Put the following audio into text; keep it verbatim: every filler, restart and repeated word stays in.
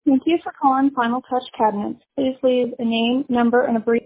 Thank you for calling Final Touch Cabinets. Please leave a name, number, and a brief